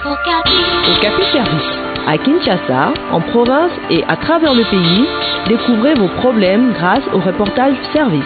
Okapi Service. À Kinshasa, en province et à travers le pays, découvrez vos problèmes grâce au reportage Service.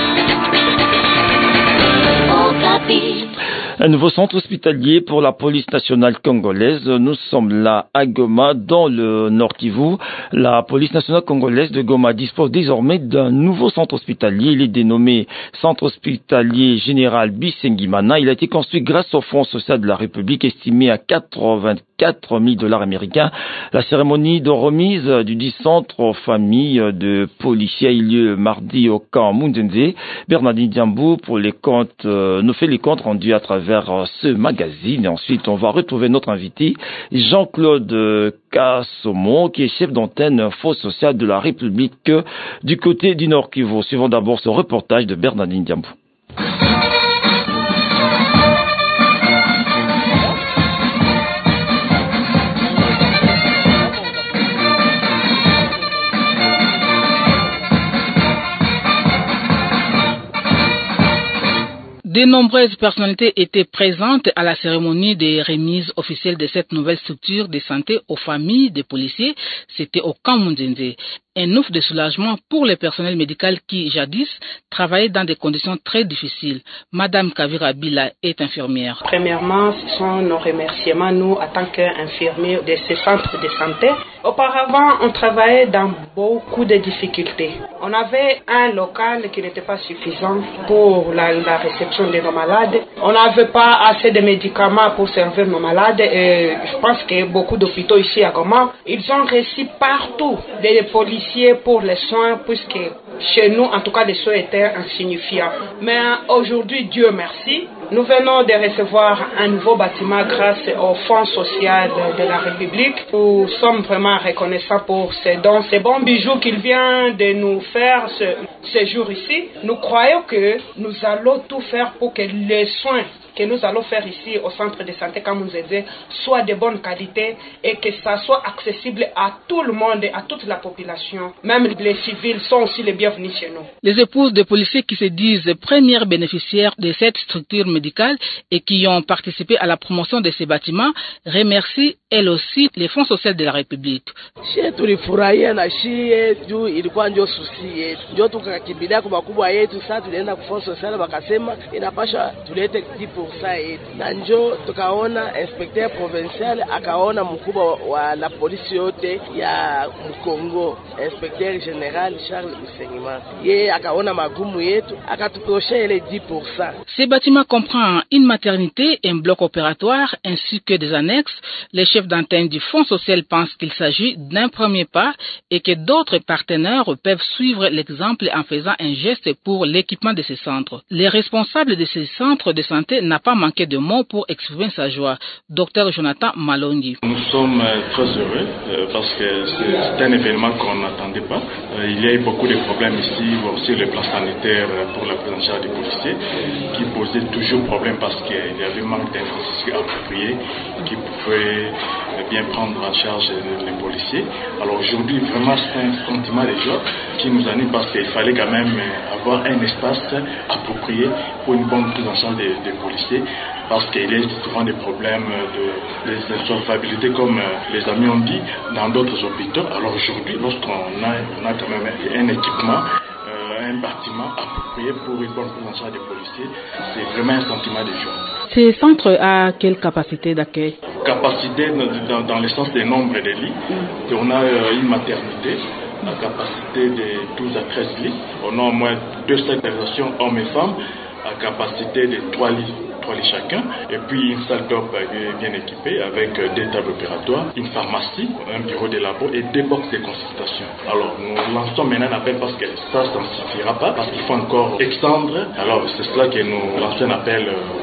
Un nouveau centre hospitalier pour la police nationale congolaise. Nous sommes là à Goma, dans le Nord Kivu. La police nationale congolaise de Goma dispose désormais d'un nouveau centre hospitalier. Il est dénommé Centre hospitalier général Bisengimana. Il a été construit grâce au Fonds social de la République, estimé à 84 000 $ américains. La cérémonie de remise du dit centre aux familles de policiers a eu lieu mardi au camp Munzenze. Bernardine Diambou pour les comptes, nous fait les comptes rendus à travers ce magazine. Et ensuite, on va retrouver notre invité, Jean-Claude Kassomo, qui est chef d'antenne Fonds social de la République du côté du Nord Kivu. Suivons d'abord ce reportage de Bernardine Diambou. De nombreuses personnalités étaient présentes à la cérémonie de remise officielle de cette nouvelle structure de santé aux familles des policiers. C'était au camp Munzenze. Un ouf de soulagement pour le personnel médical qui, jadis, travaillait dans des conditions très difficiles. Madame Kavira Bila est infirmière. Premièrement, ce sont nos remerciements, nous, en tant qu'infirmiers de ce centre de santé. Auparavant, on travaillait dans beaucoup de difficultés. On avait un local qui n'était pas suffisant pour la réception de nos malades. On n'avait pas assez de médicaments pour servir nos malades. Et je pense que beaucoup d'hôpitaux ici à Goma, ils ont reçu partout des policiers pour les soins, puisque chez nous, en tout cas, les soins étaient insignifiants. Mais aujourd'hui, Dieu merci, nous venons de recevoir un nouveau bâtiment grâce au Fonds social de la République. Nous sommes vraiment reconnaissants pour ces dons, ces bons bijoux qu'il vient de nous faire ce jour ici. Nous croyons que nous allons tout faire pour que les soins que nous allons faire ici au centre de santé Kamuzeze soient de bonne qualité et que ça soit accessible à tout le monde, à toute la population. Même les civils sont aussi les bienvenus chez nous. Les épouses de policiers qui se disent premières bénéficiaires de cette structure médicale et qui ont participé à la promotion de ces bâtiments remercient elles aussi les fonds sociaux de la République. Tulifurahia na shie juu ilikuwa ndio susi yetu. Ndio tukakimbilia kwa makubwa yetu, sasa tulienda kwa fonds social wakasema inapasha tulete 10% yetu. Na ndio tukaona inspecteur provincial akaona mkubwa wa la polisi yote ya Mkongo, inspecteur général Charles Bisengimana. Yeye akaona magumu yetu akatuprocher les 10%. Ces bâtiments comprennent une maternité, un bloc opératoire ainsi que des annexes. Les chefs d'antenne du Fonds social pensent qu'il s'agit d'un premier pas et que d'autres partenaires peuvent suivre l'exemple en faisant un geste pour l'équipement de ces centres. Les responsables de ces centres de santé n'a pas manqué de mots pour exprimer sa joie. Dr Jonathan Malongi. Nous sommes très heureux parce que c'est un événement qu'on n'attendait pas. Il y a eu beaucoup de problèmes ici, sur le plan sanitaire pour la prise en charge des policiers, qui posaient toujours problème parce qu'il y avait manque d'infrastructures appropriées qui pouvaient bien prendre en charge les policiers. Alors aujourd'hui, vraiment, c'est un sentiment de joie qui nous anime parce qu'il fallait quand même avoir un espace approprié pour une bonne prise en charge des policiers, parce qu'il y a souvent des problèmes d'insolvabilité, comme les amis ont dit, dans d'autres hôpitaux. Alors aujourd'hui, lorsqu'on a quand même un équipement, un bâtiment approprié pour une bonne prise en charge des policiers, c'est vraiment un sentiment de joie. Ces centres a quelle capacité d'accueil? Capacité dans le sens des nombres de lits. Et on a une maternité à capacité de 12 à 13 lits. On a au moins 2 stabilisations hommes et femmes à capacité de 3 lits chacun, et puis une salle d'op bien équipée avec 2 tables opératoires, une pharmacie, un bureau de labo et 2 box de consultation. Alors nous lançons maintenant un appel parce que ça ne suffira pas, parce qu'il faut encore extendre. Alors c'est cela que nous lançons un appel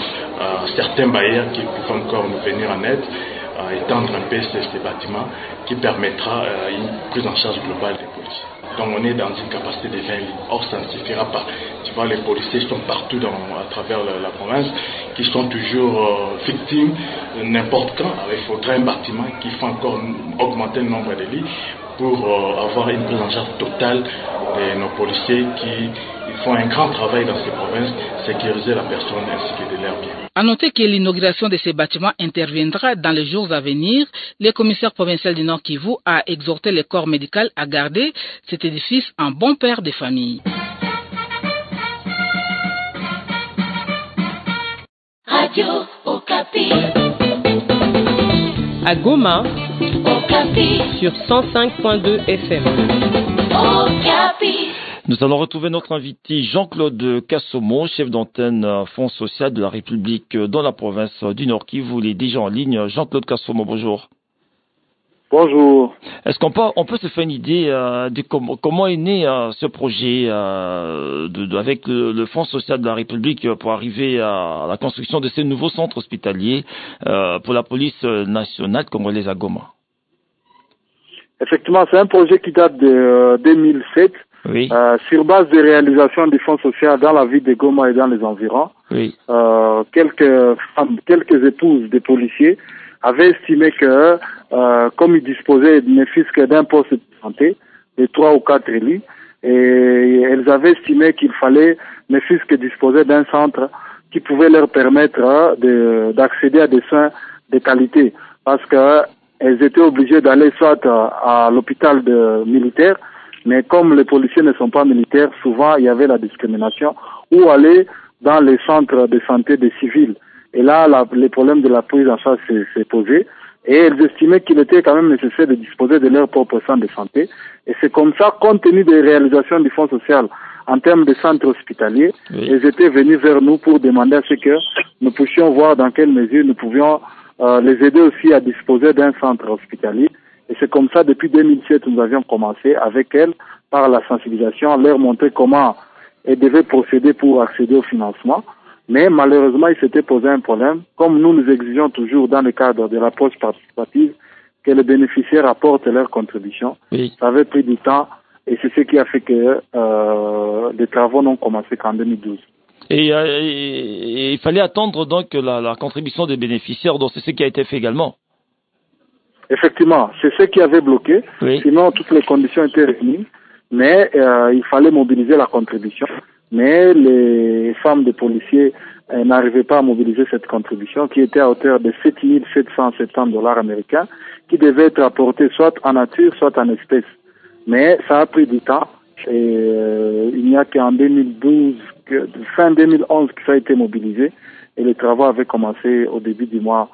à certains bailleurs qui peuvent encore nous venir en aide, à étendre un peu ces bâtiments qui permettra une prise en charge globale des policiers. Donc on est dans une capacité de 20 lits. Or ça ne suffira pas. Tu vois, les policiers sont partout à travers la province, qui sont toujours victimes n'importe quand. Alors, il faudrait un bâtiment qui fait encore augmenter le nombre de lits pour avoir une prise en charge totale de nos policiers qui font un grand travail dans ces provinces, sécuriser la personne ainsi que de leurs biens. À noter que l'inauguration de ces bâtiments interviendra dans les jours à venir. Le commissaire provincial du Nord Kivu a exhorté le corps médical à garder cet édifice en bon père de famille. Radio Okapi. À Goma, Okapi. sur 105.2 FM. Okapi. Nous allons retrouver notre invité Jean-Claude Kassomo, chef d'antenne Fonds social de la République dans la province du Nord Kivu. Il est déjà en ligne. Jean-Claude Kassomo, bonjour. Bonjour. Est-ce qu'on peut se faire une idée de comment est né ce projet avec le Fonds social de la République pour arriver à la construction de ces nouveaux centres hospitaliers pour la police nationale congolaise à Goma? Effectivement, c'est un projet qui date de 2007. Oui. Sur base des réalisations du Fonds social dans la ville de Goma et dans les environs. Oui. Quelques épouses des policiers avaient estimé que, comme ils disposaient ne fût-ce que d'un poste de santé, de 3 ou 4 lits, et elles avaient estimé qu'il fallait ne fût-ce que disposer d'un centre qui pouvait leur permettre d'accéder à des soins de qualité, parce que elles étaient obligées d'aller soit à l'hôpital militaire, mais comme les policiers ne sont pas militaires, souvent il y avait la discrimination, ou aller dans les centres de santé des civils. Et là, les problèmes de la prise en charge s'est posé. Et elles estimaient qu'il était quand même nécessaire de disposer de leur propre centre de santé. Et c'est comme ça, compte tenu des réalisations du Fonds social en termes de centres hospitaliers, oui, elles étaient venues vers nous pour demander à ce que nous puissions voir dans quelle mesure nous pouvions les aider aussi à disposer d'un centre hospitalier. Et c'est comme ça, depuis 2007, nous avions commencé avec elles, par la sensibilisation, leur montrer comment elles devaient procéder pour accéder au financement. Mais malheureusement, il s'était posé un problème. Comme nous exigeons toujours dans le cadre de l'approche participative que les bénéficiaires apportent leur contribution, oui, ça avait pris du temps et c'est ce qui a fait que les travaux n'ont commencé qu'en 2012. Et il fallait attendre donc la contribution des bénéficiaires, donc c'est ce qui a été fait également. Effectivement, c'est ce qui avait bloqué, oui, sinon toutes les conditions étaient réunies, mais il fallait mobiliser la contribution. Mais les femmes des policiers n'arrivaient pas à mobiliser cette contribution qui était à hauteur de 7 770 $ américains qui devait être apportée soit en nature, soit en espèces. Mais ça a pris du temps et il n'y a qu'en 2012, fin 2011 que ça a été mobilisé et les travaux avaient commencé au début du mois,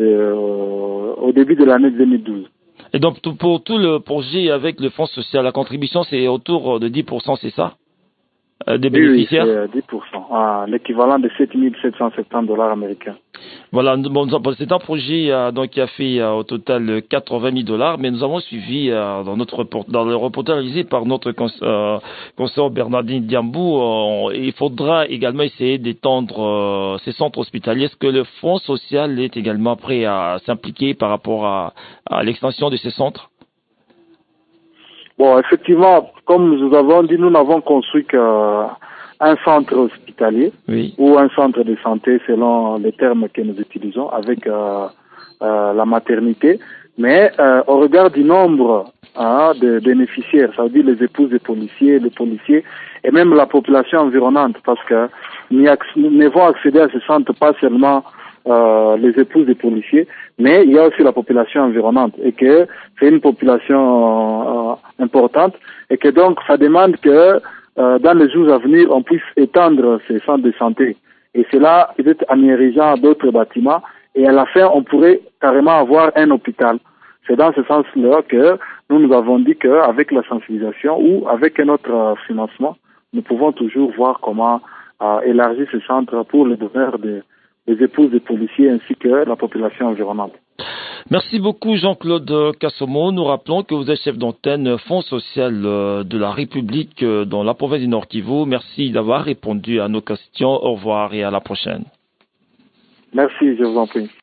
au début de l'année 2012. Et donc pour tout le projet avec le Fonds social, la contribution c'est autour de 10%, c'est ça? Des bénéficiaires? Oui, c'est 10%, l'équivalent de 7 770 $ américains. Voilà, bon, c'est un projet donc qui a fait au total 80 000 $, mais nous avons suivi dans le reportage réalisé par notre consoeur Bernardine Diambou, il faudra également essayer d'étendre ces centres hospitaliers. Est-ce que le Fonds social est également prêt à s'impliquer par rapport à l'extension de ces centres? Bon, effectivement, comme nous avons dit, nous n'avons construit qu'un centre hospitalier, oui, ou un centre de santé selon les termes que nous utilisons avec la maternité. Mais au regard du nombre de bénéficiaires, ça veut dire les épouses des policiers, les policiers et même la population environnante, parce que nous ne vont accéder à ce centre pas seulement les épouses des policiers, mais il y a aussi la population environnante et que c'est une population importante et que donc ça demande que dans les jours à venir on puisse étendre ces centres de santé et cela peut-être en érigeant d'autres bâtiments et à la fin on pourrait carrément avoir un hôpital. C'est dans ce sens-là que nous avons dit qu'avec la sensibilisation ou avec notre financement, nous pouvons toujours voir comment élargir ce centre pour le bonheur des épouses des policiers ainsi que la population environnante. Merci beaucoup Jean-Claude Kassomo. Nous rappelons que vous êtes chef d'antenne Fonds social de la République dans la province du Nord Kivu. Merci d'avoir répondu à nos questions. Au revoir et à la prochaine. Merci, je vous en prie.